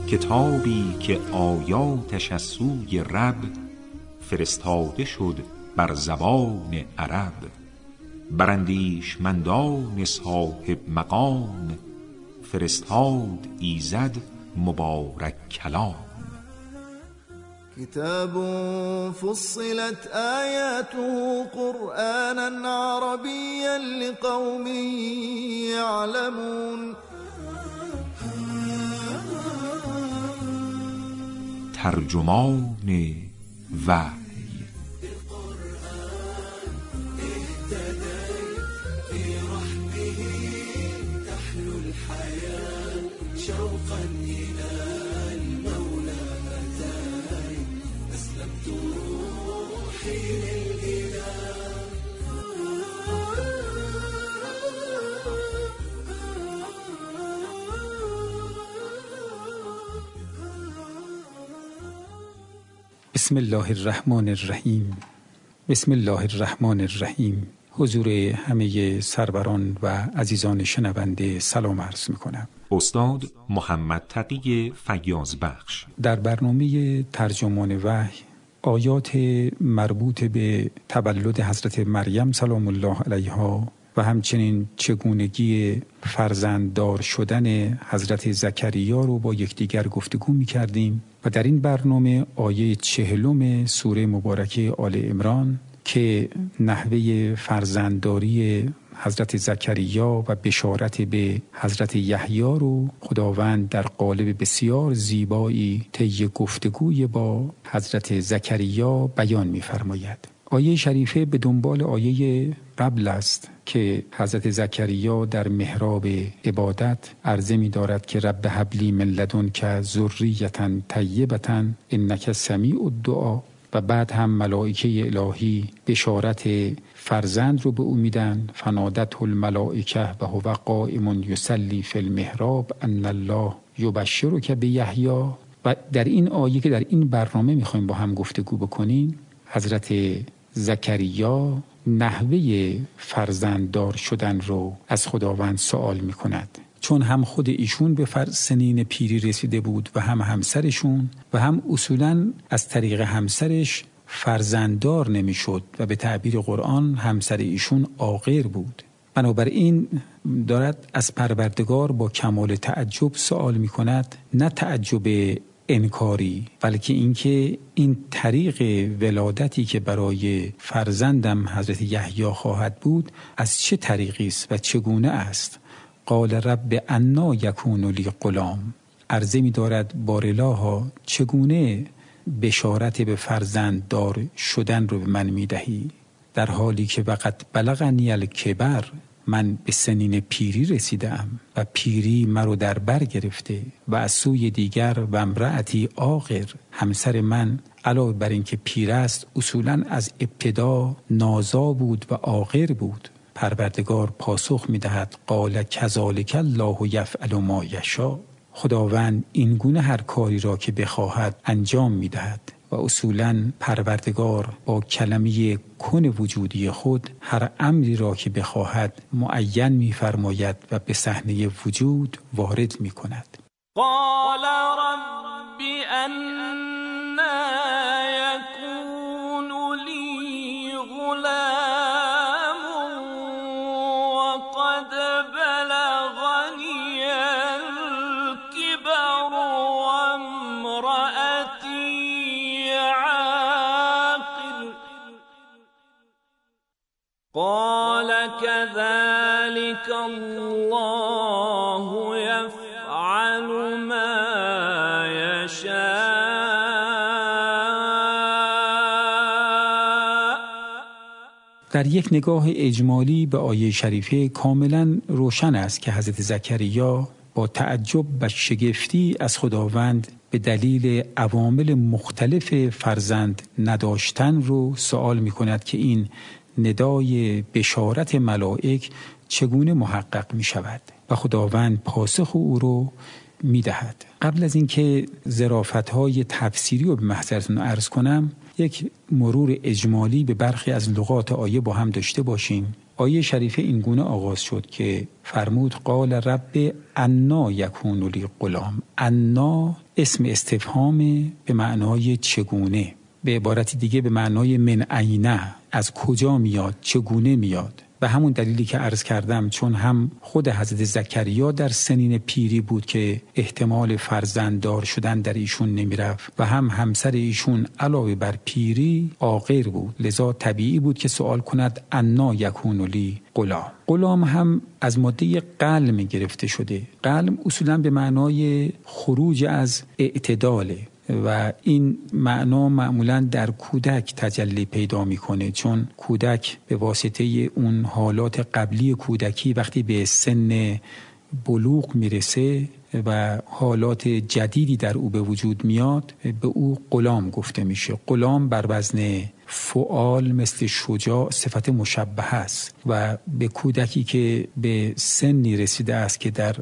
کتابی که آیاتش از سوی رب فرستاده شد بر زبان عرب، بر اندیشمندان صاحب مقام فرستاد ایزد مبارک کلام. كتاب فصلت آياته قرآنا عربيا لقوم يعلمون. ترجمان وحی. بسم الله الرحمن الرحیم. بسم الله الرحمن الرحیم. حضور همه سروران و عزیزان شنونده سلام عرض می‌کنم. استاد محمد تقی فیاض بخش در برنامه ترجمان وحی آیات مربوط به تولد حضرت مریم سلام الله علیها و همچنین چگونگی فرزنددار شدن حضرت زکریا رو با یکدیگر گفتگو می‌کردیم و در این برنامه آیه 40 سوره مبارکه آل عمران که نحوه فرزندداری حضرت زکریا و بشارت به حضرت یحیی رو خداوند در قالب بسیار زیبایی طی گفتگوی با حضرت زکریا بیان می‌فرماید. آیه شریفه به دنبال آیه قبل است که حضرت زکریا در محراب عبادت عرضه می دارد که رب هب لی من لدنک ذریة طیبة انک سمیع الدعا، و بعد هم ملائکه الهی بشارت فرزند رو به او میدن، فنادته الملائکه و هو قائم یصلی فی المحراب ان الله یبشرک بیحیی. و در این آیه که در این برنامه میخوایم با هم گفتگو بکنیم، حضرت زکریا نحوه فرزنددار شدن رو از خداوند سوال میکند، چون هم خود ایشون به سنین پیری رسیده بود و هم همسرشون، و هم اصولاً از طریق همسرش فرزنددار نمیشد و به تعبیر قرآن همسر ایشون عاقر بود. بنابراین دارد از پروردگار با کمال تعجب سوال میکند، نه تعجب انکاری، بلکه اینکه این طریق ولادتی که برای فرزندم حضرت یحیی خواهد بود از چه طریقی است و چگونه است. قال رب انا یکون لی غلام. عرضه می دارد بارالها چگونه بشارت به فرزنددار شدن رو به من می دهی، در حالی که وقت بلغنی الکبر، من به سنین پیری رسیدم و پیری مرا در بر گرفته، و از سوی دیگر و امرأتی عاقر، همسر من علاوه بر اینکه پیر است اصولاً از ابتدا نازا بود و عاقر بود. پروردگار پاسخ می‌دهد قال کذالک الله یفعل ما یشاء. خداوند این گونه هر کاری را که بخواهد انجام می‌دهد و اصولاً پروردگار با کلمه کن وجودی خود هر امری را که بخواهد معین می‌فرماید و به صحنه وجود وارد می‌کند. قال رب أنا يكون لي غلام وقد بلغني الكبر وامرأتي عاقر قال كذلك الله يفعل ما يشاء. در یک نگاه اجمالی به آیه شریفه کاملا روشن است که حضرت زکریا با تعجب و شگفتی از خداوند به دلیل عوامل مختلف فرزند نداشتن رو سوال می کند که این ندای بشارت ملائک چگونه محقق می شود، و خداوند پاسخ او رو می دهد. قبل از اینکه ظرافت‌های تفسیری رو به محضرتون عرض کنم، یک مرور اجمالی به برخی از لغات آیه با هم داشته باشیم. آیه شریفه این گونه آغاز شد که فرمود قال رب انا یکون لی غلام. انا اسم استفهام به معنای چگونه، به عبارت دیگه به معنای من اینه، از کجا میاد، چگونه میاد. و همون دلیلی که عرض کردم، چون هم خود حضرت زکریا در سنین پیری بود که احتمال فرزنددار شدن در ایشون نمیرفت و هم همسر ایشون علاوه بر پیری عاقر بود، لذا طبیعی بود که سوال کند انا یکون لی غلام. غلام هم از ماده قلم گرفته شده. قلم اصولا به معنای خروج از اعتداله و این معنا معمولاً در کودک تجلی پیدا میکنه، چون کودک به واسطه اون حالات قبلی کودکی وقتی به سن بلوغ میرسه و حالات جدیدی در او به وجود میاد، به او غلام گفته میشه. غلام بر وزن فعال مثل شجاع صفت مشبه است و به کودکی که به سنی رسیده است که در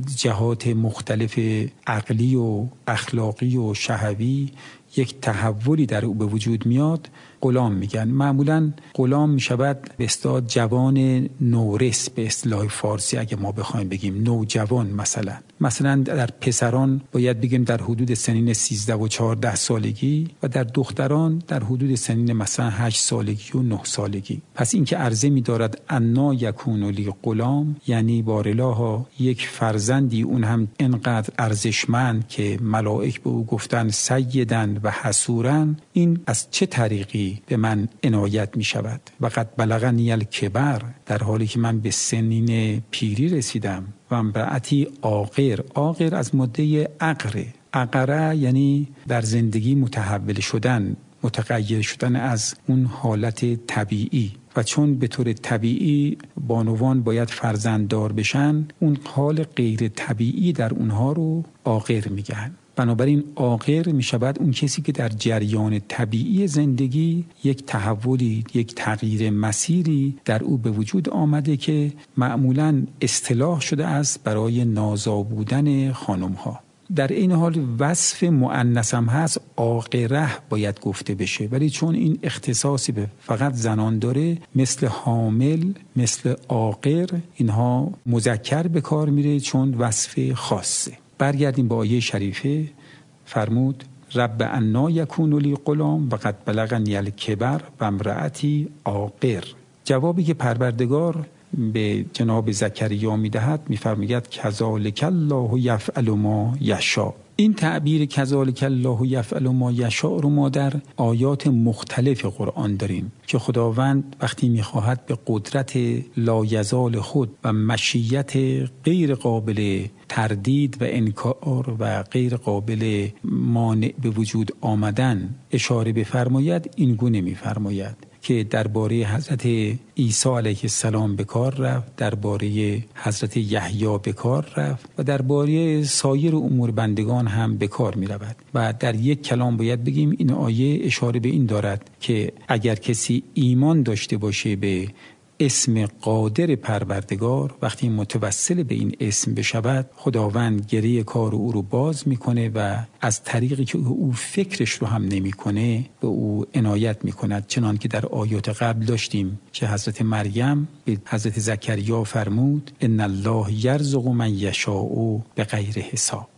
جهات مختلف عقلی و اخلاقی و شهوی یک تحولی در او به وجود میاد غلام میگن. معمولا غلام میشود به اصطلاح جوان نورس، به اصطلاح فارسی اگه ما بخوایم بگیم نوجوان. مثلا در پسران باید بگیم در حدود سنین 13 و 14 سالگی و در دختران در حدود سنین مثلا 8 سالگی و 9 سالگی. پس این که عرضه می‌دارد انا یکون لی غلام، یعنی بارالله یک فرزندی، اون هم اینقدر ارزشمند که ملائک به او گفتن سیدن و حسورن، این از چه طریقی به من عنایت می شود؟ و قد بلغنی الکبر، در حالی که من به سنین پیری رسیدم. و امرأتی عاقر، عاقر از ماده عقره. عقره یعنی در زندگی متحول شدن، متغیر شدن از اون حالت طبیعی. و چون به طور طبیعی بانوان باید فرزنددار بشن، اون حال غیر طبیعی در اونها رو عاقر میگن. بنابراین عاقر می شود اون کسی که در جریان طبیعی زندگی یک تحولی، یک تغییر مسیری در او به وجود آمده که معمولاً اصطلاح شده است برای نازا بودن خانم ها. در این حال وصف مؤنث هم هست، عاقره باید گفته بشه، ولی چون این اختصاصی به فقط زنان داره، مثل حامل، مثل عاقر، اینها مذکر به کار میره چون وصف خاصه. برگردیم به آیه شریفه. فرمود رب انا یکون لی غلام و قد بلغنی الکبر و امرأتی عاقر. جوابی که پروردگار به جناب زکریا میدهد میفرماید کذالک الله یفعل ما یشاء. این تعبیر کذالک الله یفعل ما یشاء رو ما در آیات مختلف قرآن داریم که خداوند وقتی میخواهد به قدرت لایزال خود و مشیت غیر قابل تردید و انکار و غیر قابل مانع به وجود آمدن اشاره بفرماید، این گونه میفرماید که درباره حضرت عیسی علیه السلام به کار رفت، درباره حضرت یحیی به کار رفت و درباره سایر امور بندگان هم به کار می رود. و در یک کلام باید بگیم این آیه اشاره به این دارد که اگر کسی ایمان داشته باشه به اسم قادر پروردگار، وقتی متوسل به این اسم بشود، خداوند گره کار او رو باز میکنه و از طریقی که او فکرش رو هم نمیکنه به او عنایت میکند. چنان که در آیات قبل داشتیم که حضرت مریم به حضرت زکریا فرمود ان الله یرزق من یشاء بغیر حساب.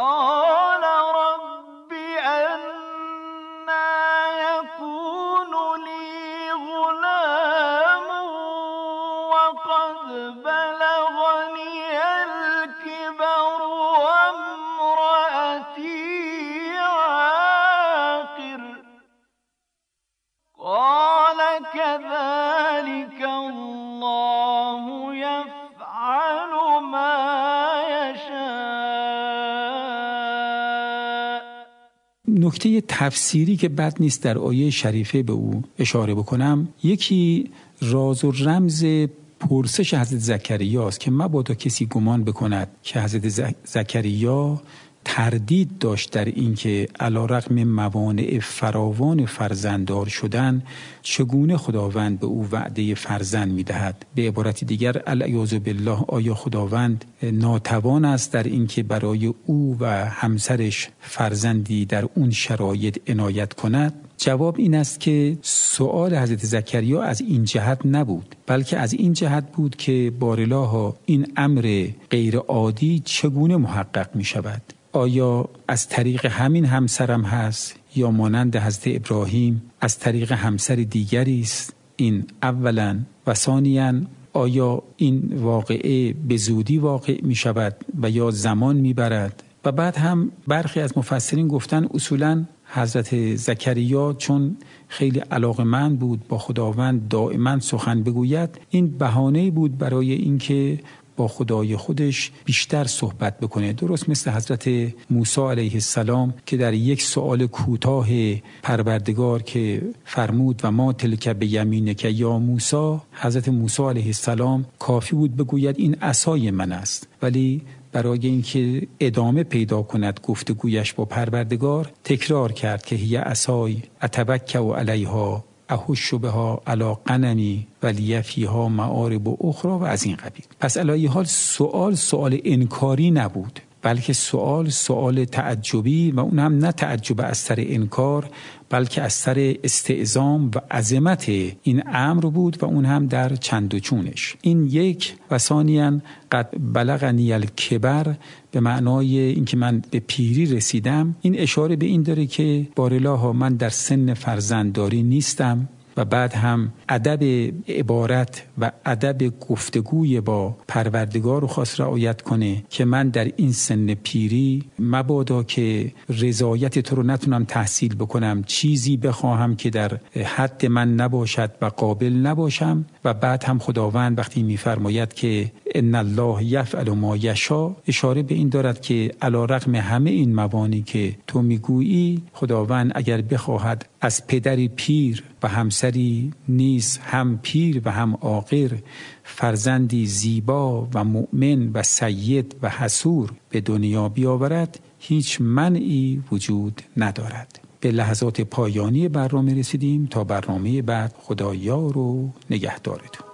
نکته تفسیری که بد نیست در آیه شریفه به او اشاره بکنم، یکی راز و رمز پرسش حضرت زکریا است که مبادا کسی گمان بکند که حضرت زکریا تردید داشت در این که علیرغم موانع فراوان فرزنددار شدن چگونه خداوند به او وعده فرزند می‌دهد. به عبارت دیگر الیاذ بالله، آیا خداوند ناتوان است در این که برای او و همسرش فرزندی در اون شرایط عنایت کند؟ جواب این است که سؤال حضرت زکریا از این جهت نبود، بلکه از این جهت بود که بارالله این امر غیر عادی چگونه محقق می شود. آیا از طریق همین همسرم هست یا مانند حضرت ابراهیم از طریق همسر دیگری است؟ این اولا. و ثانیاً آیا این واقعه به زودی واقع می شود و یا زمان می برد؟ و بعد هم برخی از مفسرین گفتن اصولاً حضرت زکریا چون خیلی علاقه‌مند بود با خداوند دائما سخن بگوید، این بهانه‌ای بود برای اینکه با خدای خودش بیشتر صحبت بکنه. درست مثل حضرت موسی علیه السلام که در یک سؤال کوتاه پروردگار که فرمود و ما تلک بیمینک یا موسی، حضرت موسی علیه السلام کافی بود بگوید این عصای من است، ولی برای اینکه ادامه پیدا کند گفتگویش با پروردگار تکرار کرد که هی عصای اتوکل علیها احش بها علی غنمی ولی فیها معارب اخرى و از این قبیل. پس علی حال سوال انکاری نبود، بلکه سوال تعجبی و اون هم نه تعجب از سر انکار بلکه از سر استعظام و عظمت این امر بود و اون هم در چند و چونش. این یک. و ثانیاً قد بلغنی الکبر به معنای اینکه من به پیری رسیدم، این اشاره به این داره که بارالله من در سن فرزندداری نیستم و بعد هم ادب عبارت و ادب گفتگوی با پروردگار رو خواست رعایت کنه که من در این سن پیری مبادا که رضایت تو رو نتونم تحصیل بکنم، چیزی بخواهم که در حد من نباشد و قابل نباشم. و بعد هم خداوند وقتی میفرماید که ان الله یفعل ما یشاء، اشاره به این دارد که علی رغم همه این موانی که تو میگویی، خداوند اگر بخواهد از پدری پیر و همسری نیز هم پیر و هم عاقر فرزندی زیبا و مؤمن و سید و حسور به دنیا بیاورد، هیچ منعی وجود ندارد. به لحظات پایانی برنامه رسیدیم. تا برنامه بعد خدایار و نگهدارتون.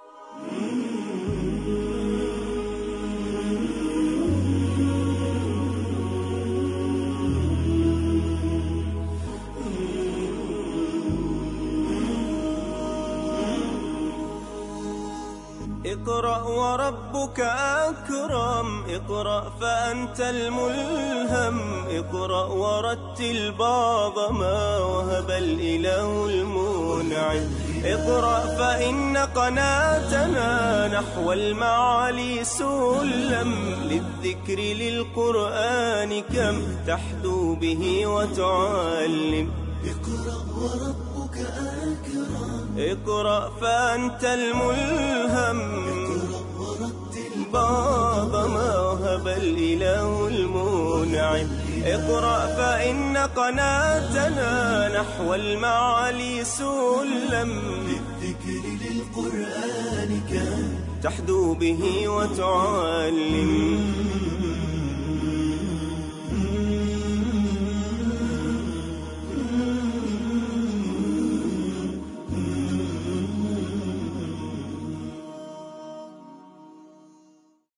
اقرأ وربك أكرم، اقرأ فأنت الملهم، اقرأ ورتل بعض ما وهب الإله المنعم، اقرأ فإن قناتنا نحو المعالي سلم، للذكر للقرآن كم تحدو به وتعلم، اقرأ وربك أكرم، اقرأ فأنت الملهم، اقرأ ورتل بعض ما وهب الإله المنعم، اقرأ فإن قناتنا نحو المعالي سلم، للذكر للقرآن كم تحدو به وتعلم.